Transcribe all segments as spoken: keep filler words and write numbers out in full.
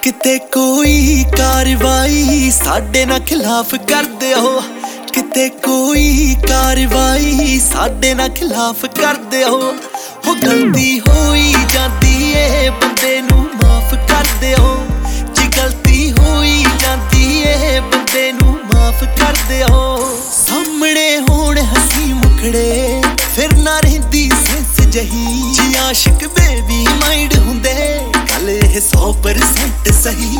ਕਿਤੇ ਕੋਈ ਕਾਰਵਾਈ ਸਾਡੇ ਨਾਲ ਖਿਲਾਫ ਕਰਦੇ ਹੋ, ਕਿਤੇ ਕੋਈ ਕਾਰਵਾਈ ਸਾਡੇ ਨਾਲ ਖਿਲਾਫ ਕਰਦੇ ਹੋ। ਹੋ ਗਲਤੀ ਹੋਈ ਜਾਂਦੀ ਏ ਬੰਦੇ ਨੂੰ ਮਾਫ ਕਰਦੇ ਹੋ, ਜੇ ਗਲਤੀ ਹੋਈ ਜਾਂਦੀ ਏ ਬੰਦੇ ਨੂੰ ਮਾਫ ਕਰਦੇ ਹੋ। ਸਾਹਮਣੇ ਹੋਣ ਹਸੀ ਮੁਖੜੇ ਫਿਰ ਨਾ ਰਹਿੰਦੀ ਸੈਂਸ ਜਹੀ, ਜੀ ਆਸ਼ਿਕ ਬੇਬੀ ਮਾਈਂਡ ਹੁੰਦੇ ਗੱਲ ਇਹ ਸੌ ਪਰਸੈਂਟ ਸਹੀ।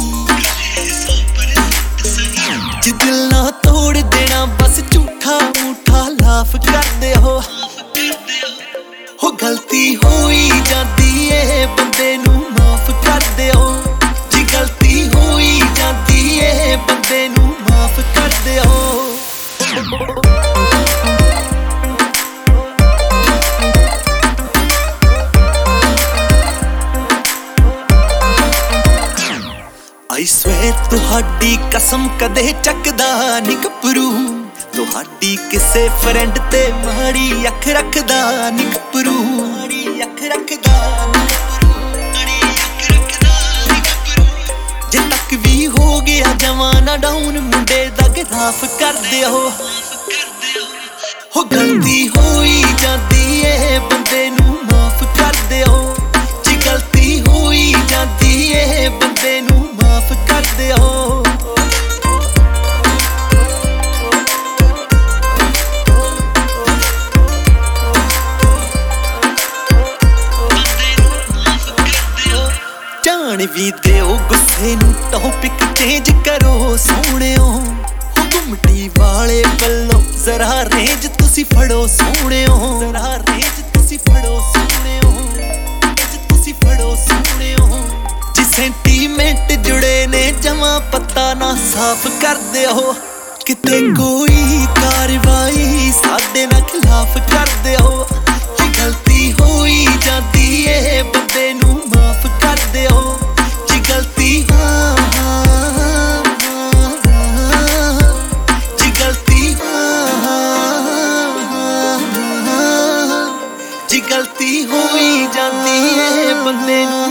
ਜੇ ਦਿਲ ਨਾ ਤੋੜ ਦੇਣਾ ਬਸ ਝੂਠਾ ਮੂਠਾ ਲਾਫ ਕਰਦੇ ਹੋ। ਹੋ ਗਲਤੀ ਹੋਈ ਜਾਂਦੀ ਏ ਬੰਦੇ ਨੂੰ ਮਾਫ ਕਰਦੇ ਹੋ, ਜੇ ਗਲਤੀ ਹੋਈ ਜਾਂਦੀ ਏ ਬੰਦੇ ਨੂੰ ਮਾਫ ਕਰਦੇ ਹੋ। I swear ਤੁਹਾਡੀ ਕਸਮ ਕਦੇ ਚੱਕਦਾ ਨੀ ਗੱਭਰੂ, ਤੁਹਾਡੀ ਕਿਸੇ ਫਰੈਂਡ ਤੇ ਮਾੜੀ ਅੱਖ ਰੱਖਦਾ ਨੀ ਗੱਭਰੂ, ਮਾੜੀ ਅੱਖ ਰੱਖਦਾ ਨੀ ਗੱਭਰੂ। ਜੇ ਤੱਕ ਵੀ ਹੋ ਗਿਆ ਜਵਾਨਾ ਡਾਊਨ ਮੁੰਡੇ ਦਾ ਗਰਾਫ ਕਰਦੇ ਹੋ। ਹੋ ਗਲਤੀ ਹੋਈ ਜਾਂਦੀ ਏ ਬੰਦੇ ਨੂੰ ਮਾਫ ਕਰਦੇ ਹੋ, ਜੇ ਗਲਤੀ ਹੋਈ ਜਾਂਦੀ ਏ ਬੰਦੇ ਨੂੰ ਮਾਫ ਕਰਦੇ ਹੋ। ਜਾਣ ਵੀ ਦਿਓ ਗੁੱਸੇ ਨੂੰ, ਟੌਪਿਕ ਚੇਂਜ ਕਰੋ ਸੋਹਣਿਓ। ਹੋ ਗੁੰਮਟੀ ਵਾਲੇ ਵੱਲੋਂ ਜ਼ਰਾ ਰੇਂਜ ਤੁਸੀਂ ਫੜੋ ਸੋਹਣਿਓ, ਜ਼ਰਾ ਰੇਂਜ ਤੁਸੀਂ ਫੜੋ ਸੋਹਣਿਓ, ਰੇਂਜ ਤੁਸੀਂ ਫੜੋ ਸੋਹਣਿਓ। ਜੀ ਸੈਂਟੀਮੈਂਟ ਜੁੜੇ ਨੇ ਜਮਾਂ ਪਤਾ ਨਾ ਸਾਫ਼ ਕਰਦੇ ਹੋ, ਕਿਤੇ ਕੋਈ ਕਾਰਵਾਈ ਸਾਡੇ ਨਾਲ ਖਿਲਾਫ ਕਰਦੇ ਹੋ। ਜੇ ਗਲਤੀ ਹੋਈ ਜਾਂਦੀ ਏ ਬੰਦੇ ਨੂੰ ਮਾਫ ਕਰਦੇ ਹੋ, ਜੇ ਗਲਤੀ ਹਾਂ ਜੇ ਗਲਤੀ ਜੇ ਗਲਤੀ ਹੋਈ ਜਾਂਦੀ ਏ ਬੰਦੇ ਨੂੰ